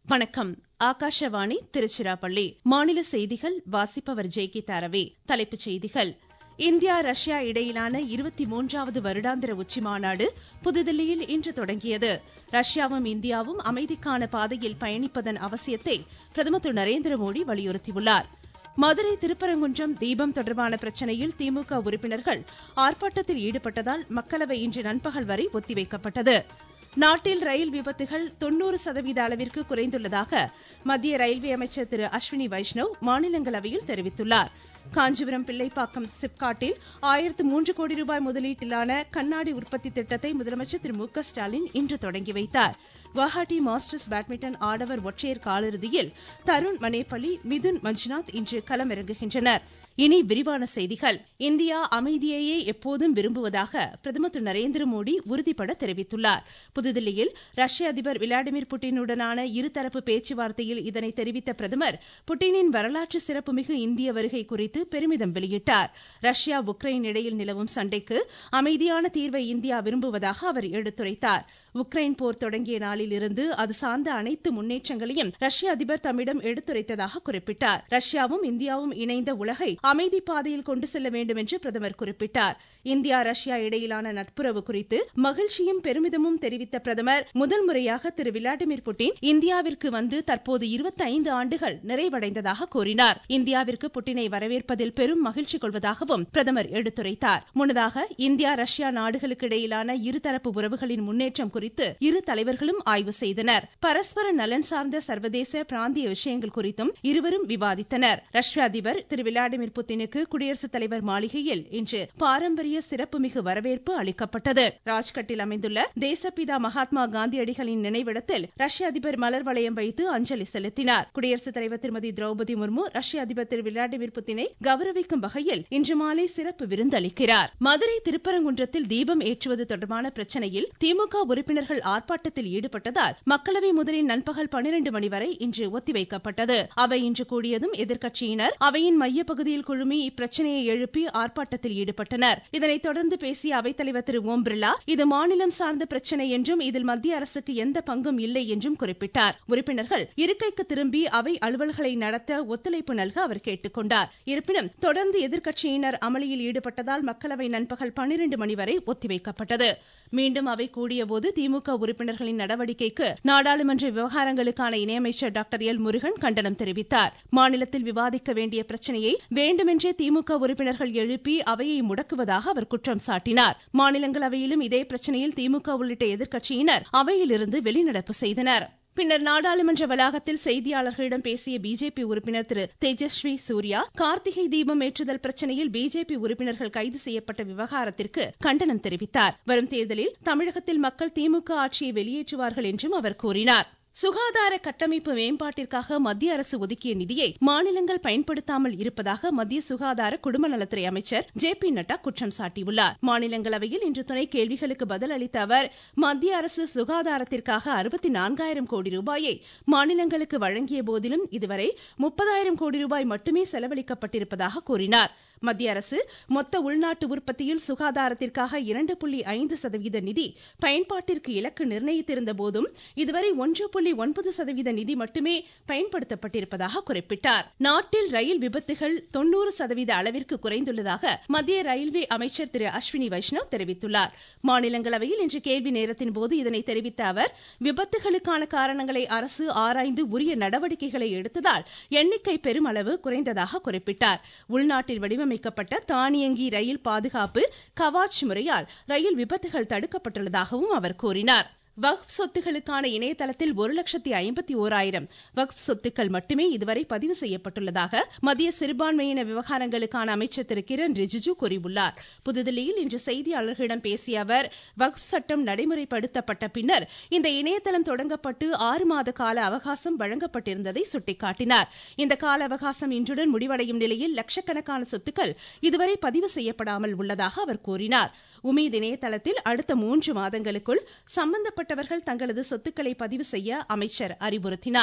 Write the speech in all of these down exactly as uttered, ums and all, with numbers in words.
வணக்கம். ஆகாஷவாணி திருச்சிராப்பள்ளி. மாநில செய்திகள் வாசிப்பவர் ஜெய்கீதா ரவி. தலைப்புச் செய்திகள். இந்தியா ரஷ்யா இடையிலான இருபத்தி மூன்றாவது வருடாந்திர உச்சிமாநாடு புதுதில்லியில் இன்று தொடங்கியது. ரஷ்யாவும் இந்தியாவும் அமைதிக்கான பாதையில் பயணிப்பதன் அவசியத்தை பிரதமர் திரு நரேந்திர மோடி வலியுறுத்தியுள்ளார். மதுரை திருப்பரங்குன்றம் தீபம் தொடர்பான பிரச்சினையில் திமுக உறுப்பினர்கள் ஆர்ப்பாட்டத்தில் ஈடுபட்டதால் மக்களவை இன்று நண்பகல் வரை ஒத்திவைக்கப்பட்டது. நாட்டில் ரயில் விபத்துகள் தொன்னூறு சதவீத அளவிற்கு குறைந்துள்ளதாக மத்திய ரயில்வே அமைச்சர் திரு அஸ்வினி வைஷ்ணவ் மாநிலங்களவையில் தெரிவித்துள்ளார். காஞ்சிபுரம் பிள்ளைப்பாக்கம் சிப்காட்டில் ஆயிரத்து மூன்று கோடி ரூபாய் முதலீட்டிலான கண்ணாடி உற்பத்தி திட்டத்தை முதலமைச்சர் திரு மு க ஸ்டாலின் இன்று தொடங்கி வைத்தார். குவஹாட்டி மாஸ்டர்ஸ் பேட்மிண்டன் ஆடவர் ஒற்றையர் காலிறுதியில் தருண் மனேபள்ளி, மிதுன் மஞ்சுநாத் இன்று களமிறங்குகின்றனர். இனி விரிவான செய்திகள். இந்தியா அமைதியையே எப்போதும் விரும்புவதாக பிரதமர் திரு நரேந்திர மோடி உறுதிபட தெரிவித்துள்ளார். புதுதில்லியில் ரஷ்ய அதிபர் விளாடிமிர் புட்டினுடனான இருதரப்பு பேச்சுவார்த்தையில் இதனை தெரிவித்த பிரதமர், புட்டினின் வரலாற்று சிறப்புமிகு இந்திய வருகை குறித்து பெருமிதம் வெளியிட்டார். ரஷ்யா உக்ரைன் இடையில் நிலவும் சண்டைக்கு அமைதியான தீர்வை இந்தியா விரும்புவதாக அவர் எடுத்துரைத்தார். உக்ரைன் போர் தொடங்கிய நாளில் இருந்து அது சார்ந்த அனைத்து முன்னேற்றங்களையும் ரஷ்ய அதிபர் தம்மிடம் எடுத்துரைத்ததாக குறிப்பிட்டார். ரஷ்யாவும் இந்தியாவும் இணைந்த உலகை அமைதி பாதையில் கொண்டு செல்ல வேண்டும் என்று பிரதமர் குறிப்பிட்டார். இந்தியா ரஷ்யா இடையிலான நட்புறவு குறித்து மகிழ்ச்சியும் பெருமிதமும் தெரிவித்த பிரதமர், முதல் முறையாக திரு விளாடிமிர் புட்டின் இந்தியாவிற்கு வந்து தற்போது இருபத்தி ஐந்து ஆண்டுகள் நிறைவடைந்ததாக கூறினார். இந்தியாவிற்கு புட்டினை வரவேற்பதில் பெரும் மகிழ்ச்சி கொள்வதாகவும் பிரதமர் எடுத்துரைத்தார். முன்னதாக இந்தியா ரஷ்யா நாடுகளுக்கு இடையிலான இருதரப்பு உறவுகளின் முன்னேற்றம் குறித்து இரு தலைவர்களும் ஆய்வு செய்தனர். பரஸ்பர நலன் சார்ந்த சர்வதேச பிராந்திய விஷயங்கள் குறித்தும் இருவரும் விவாதித்தனர். ரஷ்ய அதிபர் திரு விளாடிமிர் புட்டினுக்கு குடியரசுத் தலைவர் மாளிகையில் இன்று பாரம்பரிய சிறப்புமிகு வரவேற்பு அளிக்கப்பட்டது. ராஜ்கட்டில் அமைந்துள்ள தேசப்பிதா மகாத்மா காந்தியடிகளின் நினைவிடத்தில் ரஷ்ய அதிபர் மலர் வளையம் வைத்து அஞ்சலி செலுத்தினார். குடியரசுத் தலைவர் திருமதி திரௌபதி முர்மு ரஷ்ய அதிபர் திரு விளாடிமிர் புட்டினை கௌரவிக்கும் வகையில் இன்று மாலை சிறப்பு விருந்தளிக்கிறார். மதுரை திருப்பரங்குன்றத்தில் தீபம் ஏற்றுவது தொடர்பான பிரச்சினையில் திமுக உறுப்பினர்கள் ஆர்ப்பாட்டத்தில் ஈடுபட்டதால் மக்களவை முதலில் நண்பகல் பன்னிரண்டு மணி வரை இன்று ஒத்திவைக்கப்பட்டது. அவை இன்று கூடியதும் எதிர்க்கட்சியினர் அவையின் மையப்பகுதியில் குழுமி இப்பிரச்சனையை எழுப்பி ஆர்ப்பாட்டத்தில் ஈடுபட்டனர். இதனைத் தொடர்ந்து பேசிய அவைத்தலைவர் திரு ஓம் பிர்லா, இது மாநிலம் சார்ந்த பிரச்சினை என்றும் இதில் மத்திய அரசுக்கு எந்த பங்கும் இல்லை என்றும் குறிப்பிட்டார். உறுப்பினர்கள் இருக்கைக்கு திரும்பி அவை அலுவல்களை நடத்த ஒத்துழைப்பு நல்க அவர் கேட்டுக் கொண்டார். இருப்பினும் தொடர்ந்து எதிர்க்கட்சியினர் அமளியில் ஈடுபட்டதால் மக்களவை நண்பகல் பன்னிரண்டு மணி வரை ஒத்திவைக்கப்பட்டது. மீண்டும் அவை கூடியபோது திமுக உறுப்பினர்களின் நடவடிக்கைக்கு நாடாளுமன்ற விவகாரங்களுக்கான இணையமைச்சர் டாக்டர் எல் முருகன் கண்டனம் தெரிவித்தார். மாநிலத்தில் விவாதிக்க வேண்டிய பிரச்சனையை வேண்டுமென்றே திமுக உறுப்பினர்கள் எழுப்பி அவையை முடக்குவதாக அவர் குற்றம் சாட்டினார். மாநிலங்களவையிலும் இதே பிரச்சனையில் திமுக உள்ளிட்ட எதிர்க்கட்சியினர் அவையிலிருந்து வெளிநடப்பு செய்தனர். பின்னர் நாடாளுமன்ற வளாகத்தில் செய்தியாளர்களிடம் பேசிய பிஜேபி உறுப்பினர் திரு தேஜஸ்வி சூர்யா, கார்த்திகை தீபம் ஏற்றுதல் பிரச்சனையில் பிஜேபி உறுப்பினர்கள் கைது செய்யப்பட்ட விவகாரத்திற்கு கண்டனம் தெரிவித்தார். வரும் தேர்தலில் தமிழகத்தில் மக்கள் திமுக ஆட்சியை வெளியேற்றுவார்கள் என்றும் அவர் கூறினார். சுகாதார கட்டமைப்பு மேம்பாட்டிற்காக மத்திய அரசு ஒதுக்கிய நிதியை மாநிலங்கள் பயன்படுத்தாமல் இருப்பதாக மத்திய சுகாதார குடும்ப நலத்துறை அமைச்சர் ஜே பி நட்டா குற்றம் சாட்டியுள்ளார். மாநிலங்களவையில் இன்று துணை கேள்விகளுக்கு பதில் அளித்த அவர், மத்திய அரசு சுகாதாரத்திற்காக அறுபத்தி நான்காயிரம் கோடி ரூபாயை மாநிலங்களுக்கு வழங்கிய போதிலும் இதுவரை முப்பதாயிரம் கோடி ரூபாய் மட்டுமே செலவழிக்கப்பட்டிருப்பதாக கூறினார். மத்திய அரசு மொத்த உள்நாட்டு உற்பத்தியில் சுகாதாரத்திற்காக இரண்டு புள்ளி ஐந்து சதவீத நிதி பயன்பாட்டிற்கு இலக்கு நிர்ணயித்திருந்த போதும் இதுவரை ஒன்று புள்ளி ஒன்பது சதவீத நிதி மட்டுமே பயன்படுத்தப்பட்டிருப்பதாக குறிப்பிட்டார். நாட்டில் ரயில் விபத்துகள் தொன்னூறு சதவீத அளவிற்கு குறைந்துள்ளதாக மத்திய ரயில்வே அமைச்சர் திரு அஸ்வினி வைஷ்ணவ் தெரிவித்துள்ளார். மாநிலங்களவையில் இன்று கேள்வி நேரத்தின் போது இதனை தெரிவித்த அவர், விபத்துகளுக்கான காரணங்களை அரசு ஆராய்ந்து உரிய நடவடிக்கைகளை எடுத்ததால் எண்ணிக்கை பெருமளவு குறைந்ததாக குறிப்பிட்டார். உள்நாட்டில் வடிவமைக்கப்பட்ட தானியங்கி ரயில் பாதுகாப்பு கவாச் முறையால் ரயில் விபத்துகள் தடுக்கப்பட்டுள்ளதாகவும் அவர் கூறினார். வக்ஃப் சொத்துகளுக்கான இணையதளத்தில் ஒரு லட்சத்தி ஐம்பத்தி ஓராயிரம் வக்ஃப் சொத்துக்கள் மட்டுமே இதுவரை பதிவு செய்யப்பட்டுள்ளதாக மத்திய சிறுபான்மையின விவகாரங்களுக்கான அமைச்சர் திரு கிரண் ரிஜிஜு கூறியுள்ளார். புதுதில்லியில் இன்று செய்தியாளர்களிடம் பேசிய அவர், வக்ஃப் சட்டம் நடைமுறைப்படுத்தப்பட்ட பின்னர் இந்த இணையதளம் தொடங்கப்பட்டு ஆறு மாத கால அவகாசம் வழங்கப்பட்டிருந்ததை சுட்டிக்காட்டினார். இந்த கால அவகாசம் இன்றுடன் முடிவடையும் நிலையில் லட்சக்கணக்கான சொத்துக்கள் இதுவரை பதிவு செய்யப்படாமல் உள்ளதாக அவர் கூறினார். உமீத் இணையதளத்தில் அடுத்த மூன்று மாதங்களுக்குள் சம்பந்தப்பட்டவர்கள் தங்களது சொத்துக்களை பதிவு செய்ய அமைச்சர் அறிவுறுத்தினார்.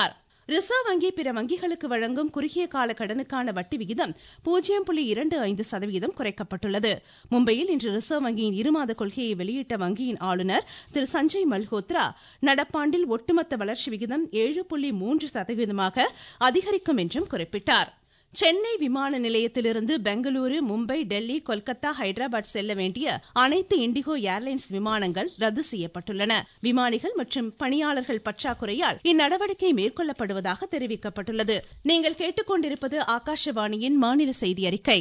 ரிசர்வ் வங்கி பிற வங்கிகளுக்கு வழங்கும் குறுகிய கால கடனுக்கான வட்டி விகிதம் பூஜ்ஜியம் புள்ளி இரண்டு ஐந்து சதவீதம் குறைக்கப்பட்டுள்ளது. மும்பையில் இன்று ரிசர்வ் வங்கியின் இருமாத கொள்கையை வெளியிட்ட வங்கியின் ஆளுநர் திரு சஞ்சய் மல்ஹோத்ரா நடப்பாண்டில் ஒட்டுமொத்த வளர்ச்சி விகிதம் ஏழு புள்ளி மூன்று சதவீதமாக அதிகரிக்கும் என்றும் குறிப்பிட்டார். சென்னை விமான நிலையத்திலிருந்து பெங்களூரு, மும்பை, டெல்லி, கொல்கத்தா, ஹைதராபாத் செல்ல வேண்டிய அனைத்து இண்டிகோ ஏர்லைன்ஸ் விமானங்கள் ரத்து செய்யப்பட்டுள்ளன. விமானிகள் மற்றும் பணியாளர்கள் பற்றாக்குறையால் இந்நடவடிக்கை மேற்கொள்ளப்படுவதாக தெரிவிக்கப்பட்டுள்ளது. நீங்கள் கேட்டுக்கொண்டிருப்பது ஆகாஷவாணியின் மாநில செய்தி அறிக்கை.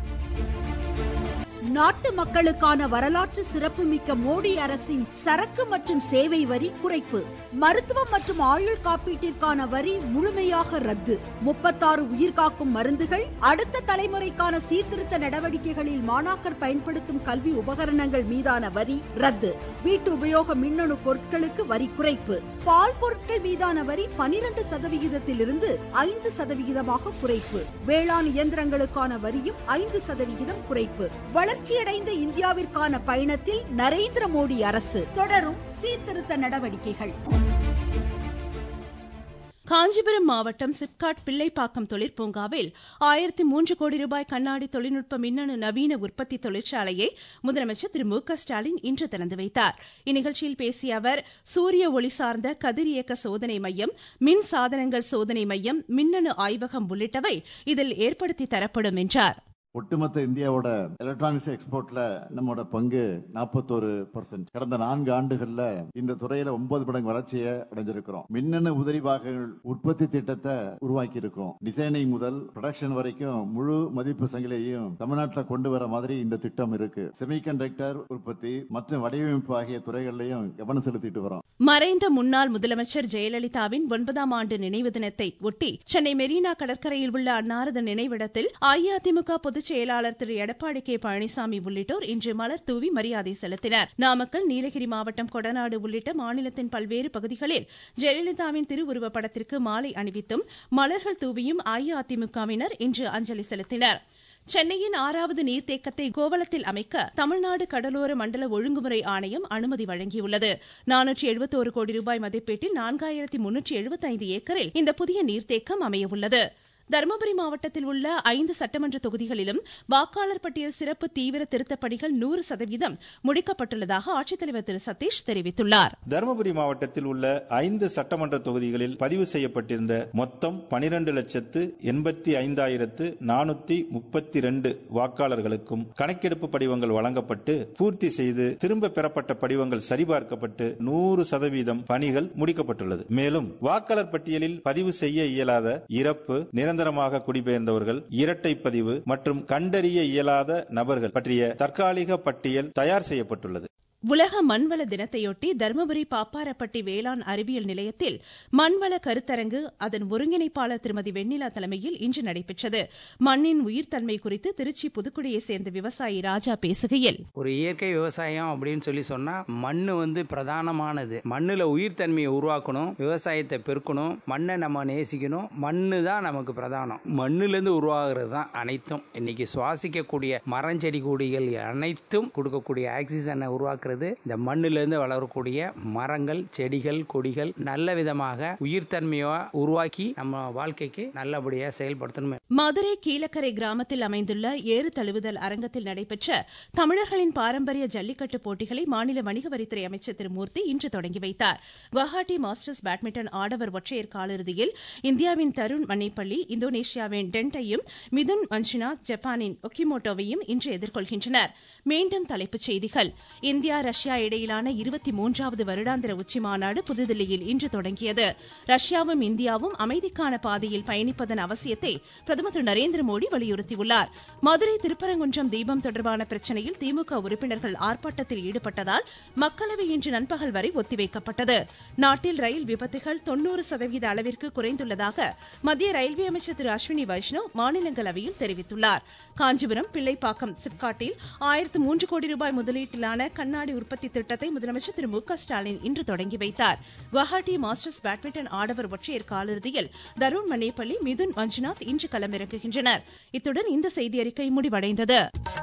நாட்டு மக்களுக்கான வரலாற்று சிறப்புமிக்க மோடி அரசின் சரக்கு மற்றும் சேவை வரி குறைப்பு. மருத்துவம் மற்றும் ஆயுள் காப்பீட்டிற்கான வரி முழுமையாக ரத்து. முப்பத்தாறு உயிர்காக்கும் மருந்துகள், அடுத்த தலைமுறைக்கான சீர்திருத்த நடவடிக்கைகளில் மாணாக்கர் பயன்படுத்தும் கல்வி உபகரணங்கள் மீதான வரி ரத்து. வீட்டு உபயோக மின்னணு பொருட்களுக்கு வரி குறைப்பு. பால் பொருட்கள் மீதான வரி பனிரெண்டு சதவிகிதத்திலிருந்து ஐந்து சதவிகிதமாக குறைப்பு. வேளாண் இயந்திரங்களுக்கான வரியும் ஐந்து சதவிகிதம் குறைப்பு. வளர்ச்சியடைந்த இந்தியாவிற்கான பயணத்தில் நரேந்திர மோடி அரசு தொடரும் சீர்திருத்த நடவடிக்கைகள். காஞ்சிபுரம் மாவட்டம் சிப்காட் பிள்ளைப்பாக்கம் தொழிற்பூங்காவில் ஆயிரத்தி மூன்று கோடி ரூபாய் கண்ணாடி தொழில்நுட்ப மின்னணு நவீன உற்பத்தி தொழிற்சாலையை முதலமைச்சர் திரு மு க ஸ்டாலின் இன்று திறந்து வைத்தார். இந்நிகழ்ச்சியில் பேசிய அவர், சூரிய ஒளி சார்ந்த கதிரியக்க சோதனை மையம், மின் சாதனங்கள் சோதனை மையம், மின்னணு ஆய்வகம் உள்ளிட்டவை இதில் ஏற்படுத்தி தரப்படும் என்றார். ஒட்டுமொத்த இந்தியாவோட எலக்ட்ரானிக்ஸ் எக்ஸ்போர்ட்ல நம்மோட பங்கு நாற்பத்தோரு பர்சன்ட். கடந்த நான்கு ஆண்டுகள்ல இந்த துறையில ஒன்பது மடங்கு வளர்ச்சியை அடைஞ்சிருக்கிறோம். மின்னணு உதிரி பாகங்கள் உற்பத்தி திட்டத்தை உருவாக்கி இருக்கோம். டிசைனிங் முதல் ப்ரொடக்ஷன் வரைக்கும் முழு மதிப்பு சங்கிலியையும் தமிழ்நாட்டில் கொண்டு வர மாதிரி இந்த திட்டம் இருக்கு. செமிகண்டக்டர் உற்பத்தி மற்றும் வடிவமைப்பு ஆகிய துறைகளிலையும் கவனம் செலுத்திட்டு வரோம். மறைந்த முன்னாள் முதலமைச்சர் ஜெயலலிதாவின் ஒன்பதாம் ஆண்டு நினைவு தினத்தை ஒட்டி சென்னை மெரினா கடற்கரையில் உள்ள அன்னாரது நினைவிடத்தில் அஇஅதிமுக பொதுச் செயலாளர் திரு எடப்பாடி கே பழனிசாமி உள்ளிட்டோர் இன்று மலர் தூவி மரியாதை செலுத்தினர். நாமக்கல், நீலகிரி மாவட்டம் கொடநாடு உள்ளிட்ட மாநிலத்தின் பல்வேறு பகுதிகளில் ஜெயலலிதாவின் திருவுருவப் படத்திற்கு மாலை அணிவித்தும் மலர்கள் தூவியும் அஇஅதிமுகவினர் இன்று அஞ்சலி செலுத்தினர். சென்னையின் ஆறாவது நீர்த்தேக்கத்தை கோவளத்தில் அமைக்க தமிழ்நாடு கடலோர மண்டல ஒழுங்குமுறை ஆணையம் அனுமதி வழங்கியுள்ளது. நானூற்றி எழுபத்தோரு கோடி ரூபாய் மதிப்பீட்டில் நான்காயிரத்தி முன்னூற்றி எழுபத்தி ஐந்து ஏக்கரில் இந்த புதிய நீர்த்தேக்கம் அமையவுள்ளது. தருமபுரி மாவட்டத்தில் உள்ள ஐந்து சட்டமன்ற தொகுதிகளிலும் வாக்காளர் பட்டியல் சிறப்பு தீவிர திருத்தப் பணிகள் நூறு சதவீதம் முடிக்கப்பட்டுள்ளதாக ஆட்சித்தலைவர் திரு சதீஷ் தெரிவித்துள்ளார். தருமபுரி மாவட்டத்தில் உள்ள ஐந்து சட்டமன்ற தொகுதிகளில் பதிவு செய்யப்பட்டிருந்த மொத்தம் பனிரெண்டு லட்சத்து எண்பத்தி ஐந்தாயிரத்து நானூத்தி முப்பத்தி இரண்டு வாக்காளர்களுக்கும் கணக்கெடுப்பு படிவங்கள் வழங்கப்பட்டு பூர்த்தி செய்து திரும்ப பெறப்பட்ட படிவங்கள் சரிபார்க்கப்பட்டு நூறு சதவீதம் பணிகள் முடிக்கப்பட்டுள்ளது. மேலும் வாக்காளர் பட்டியலில் பதிவு செய்ய இயலாத இறப்பு, நிரந்தரமாக குடிபெயர்ந்தவர்கள், இரட்டை பதிவு மற்றும் கண்டறிய இயலாத நபர்கள் பற்றிய தற்காலிக பட்டியல் தயார் செய்யப்பட்டுள்ளது. உலக மண்வள தினத்தையொட்டி தருமபுரி பாப்பாரப்பட்டி வேளாண் அறிவியல் நிலையத்தில் மண்வள கருத்தரங்கு அதன் ஒருங்கிணைப்பாளர் திருமதி வெண்ணிலா தலைமையில் இன்று நடைபெற்றது. மண்ணின் உயிர்த்தன்மை குறித்து திருச்சி புதுக்குடியை சேர்ந்த விவசாயி ராஜா பேசுகையில், ஒரு இயற்கை விவசாயம் அப்படின்னு சொல்லி சொன்னா மண்ணு வந்து பிரதானமானது. மண்ணுல உயிர்த்தன்மையை உருவாக்கணும், விவசாயத்தை பெருக்கணும், மண்ணை நம்ம நேசிக்கணும். மண்ணு தான் நமக்கு பிரதானம். மண்ணுல இருந்து உருவாகிறது தான் அனைத்தும். இன்னைக்கு சுவாசிக்கக்கூடிய மரஞ்செடி கொடிகள் அனைத்தும் கொடுக்கக்கூடிய ஆக்சிஜனை உருவாக்குறது இந்த மண்ணிலிருந்து வளரக்கூடிய மரங்கள், செடிகள், கொடிகள் நல்ல விதமாக உயிர்த்தன்மையை உருவாக்கி நம்ம வாழ்க்கைக்கு நல்லபடியா செயல்படுத்தணும். மதுரை கீழக்கரை கிராமத்தில் அமைந்துள்ள ஏறு தழுவுதல் அரங்கத்தில் நடைபெற்ற தமிழர்களின் பாரம்பரிய ஜல்லிக்கட்டு போட்டிகளை மாநில வணிக வரித்துறை அமைச்சர் திரு மூர்த்தி இன்று தொடங்கி வைத்தார். குவஹாட்டி மாஸ்டர்ஸ் பேட்மிண்டன் ஆடவர் ஒற்றையர் காலிறுதியில் இந்தியாவின் தருண் மணிப்பள்ளி இந்தோனேஷியாவின் டென்டையும், மிதுன் மஞ்சுநாத் ஜப்பானின் ஒக்கிமோட்டோவையும் இன்று எதிர்கொள்கின்றனர். மீண்டும் தலைப்புச் செய்திகள். இந்தியா ரஷ்யா இடையிலான இருபத்தி மூன்றாவது வருடாந்திர உச்சிமாநாடு புதுதில்லியில் இன்று தொடங்கியது. ரஷ்யாவும் இந்தியாவும் அமைதிக்கான பாதையில் பயணிப்பதன் அவசியத்தை பிரதமர் திரு நரேந்திர மோடி வலியுறுத்தியுள்ளார். மதுரை திருப்பரங்குன்றம் தீபம் தொடர்பான பிரச்சினையில் திமுக உறுப்பினர்கள் ஆர்ப்பாட்டத்தில் ஈடுபட்டதால் மக்களவை இன்று நண்பகல் வரை ஒத்திவைக்கப்பட்டது. நாட்டில் ரயில் விபத்துகள் தொன்னூறு சதவீத அளவிற்கு குறைந்துள்ளதாக மத்திய ரயில்வே அமைச்சர் திரு அஸ்வினி வைஷ்ணவ் மாநிலங்களவையில் தெரிவித்துள்ளார். காஞ்சிபுரம் பிள்ளைப்பாக்கம் சிப்காட்டில் ஆயிரத்து மூன்று கோடி ரூபாய் முதலீட்டிலான கண்ணாடி உற்பத்தி திட்டத்தை முதலமைச்சர் திரு மு க ஸ்டாலின் இன்று தொடங்கி வைத்தார். குவஹாட்டி மாஸ்டர்ஸ் பேட்மிண்டன் ஆடவர் ஒற்றையர் காலிறுதியில் தருண் மணிப்பள்ளி, மிதுன் மஞ்சுநாத் இன்று களமிறங்குகின்றனர். இத்துடன் இந்த செய்தியறிக்கை முடிவடைந்தது.